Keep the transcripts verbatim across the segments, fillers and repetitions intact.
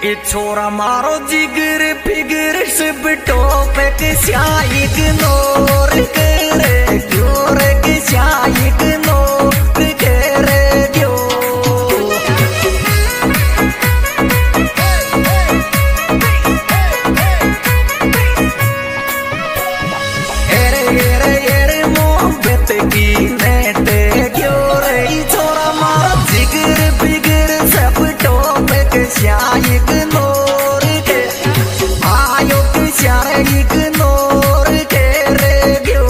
ए छोरा मारो जिगर फिगर सब टोपे के स्याह इग्नोर करे जोर के स्याह इग्नोर करे जो एरे एरे एरे मोहब्बत की नेट क्यों रे छोरा मारो जिगर फिगर सब टोपे के स्याह इग्नोर के आयो के स्याह इग्नोर करे जो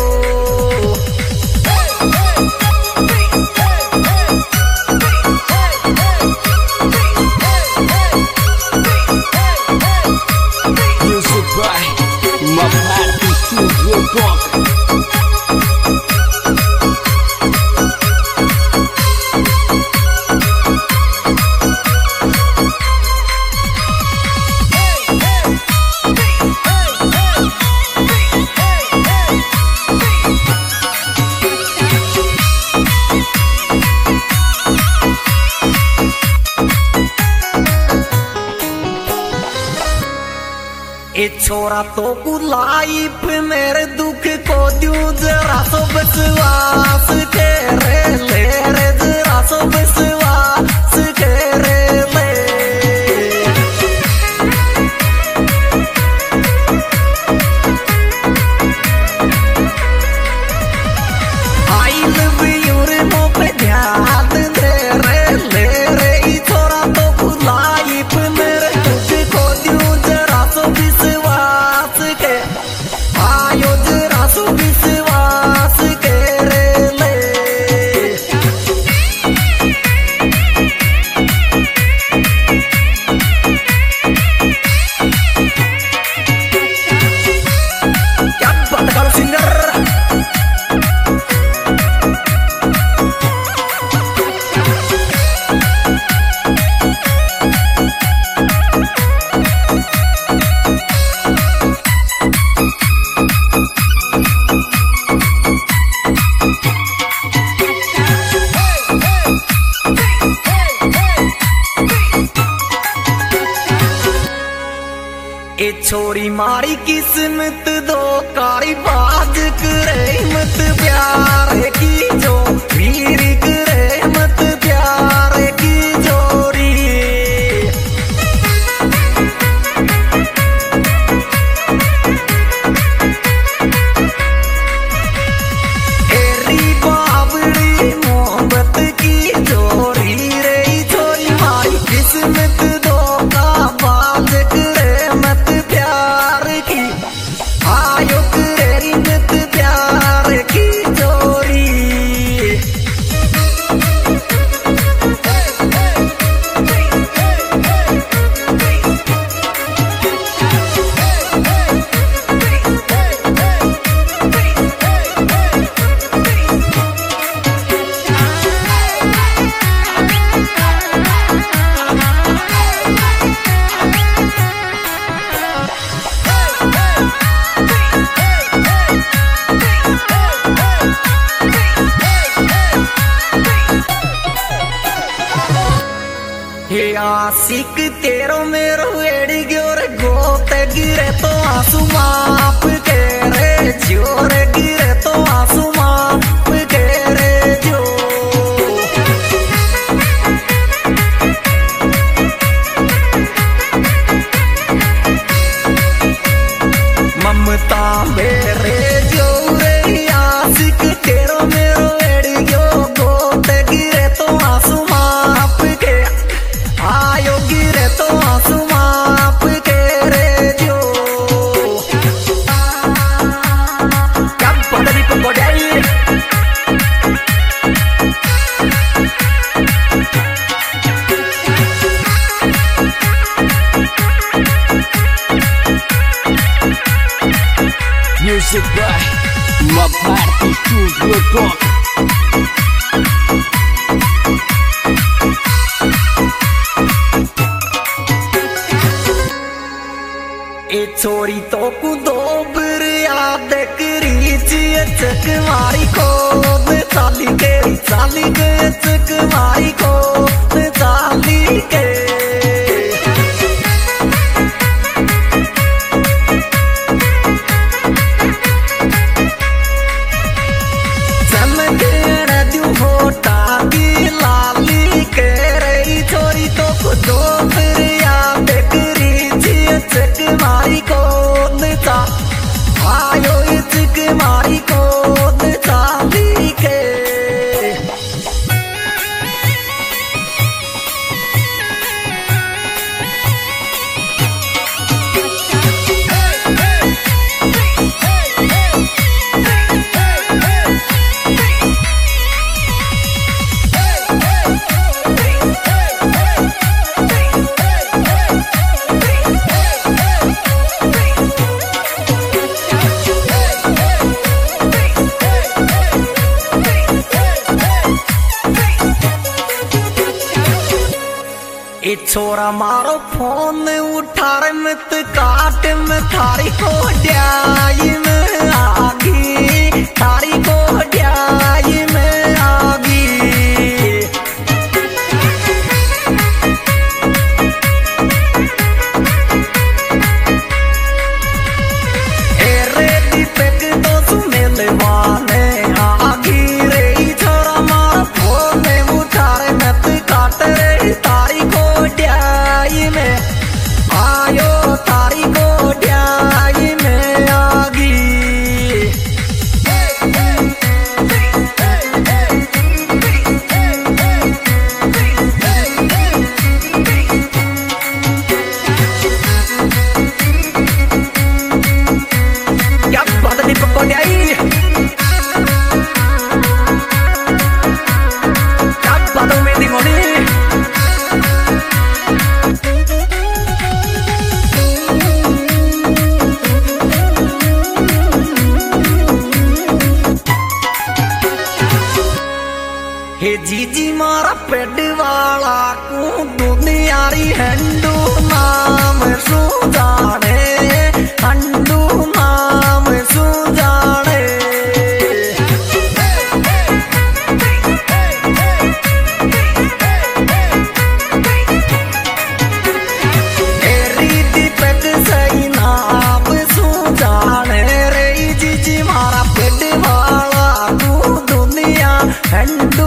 Music by Mapati Studio Rock. ए छोरा तो को लाइफ मेरे दुख को दूं जरा सो विश्वास करे ले रे जरा सो विश्वास करे ले आई लव यू रे मो पे ध्यान दे रे ले रे ई छोरा तो को लाइफ मेरे दुख को दूं जरा सो विश्वास के आयो जरा सो विश्वास करे ले क्या बात कर सिंगर ए छोरी मारी किस्मत दो कारी बाज करे मत प्यार की जो वीर करे मत प्यार की जोरी एरी बाबड़ी मोहब्बत की जोरी रे छोरी मारी किस्मत दो का बाज करे मत प्यार की आयो तेरी मत प्यार की जोरी हे आशिक तेरो मेरो एड़ी ग्योर गोत गिरे तो आंसू माप के रे जोर गिरे तो आंसू माप के रे जो ममता मेरे जो रे आशिक तेरो मेरो एड़ी ग्यो गोत गिरे तो आंसू माप के आयो गिरे तो आंसू माप के रे जो कब पड़री को पड़ाई Music by Mapati Studio Rock. ए छोरी तो को दो बर याद करी चक मारी को चाली के चाली के चक मारी को चाली के छोरा मारो फोन उठार मत काट में थारी को ड्याई में आगी थारी को ड्याई में आगी ए रे दीपक तो सुमेल वाने आगी रे छोरा मारो फोन उठार मत काट रे थारी को ड्याई में आयो थारी को ड्याई में आगी क्या बात है दीपक को ड्याई क्या बात है मेरी मोनी हे जीजी मारा पेट वाला को दुनियारी हंडू नाम सुजाने हंडू नाम सुजाने एरी दीपक सही नाम सुजाने रे जीजी मारा पेट वाला को दुनिया हंडू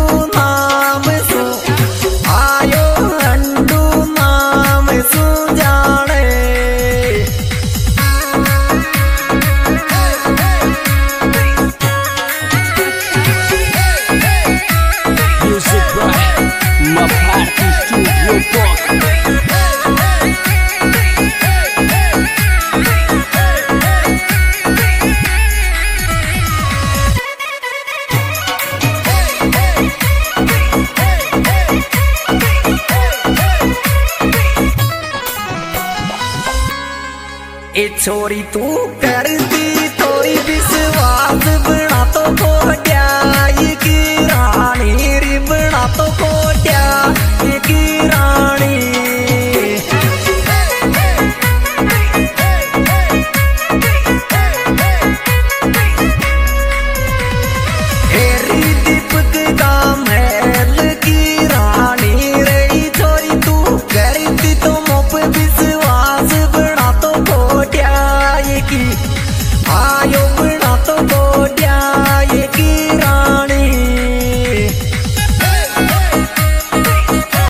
ए छोरी तू कर दी थोड़ी विश्वास बना तो को ड्याई की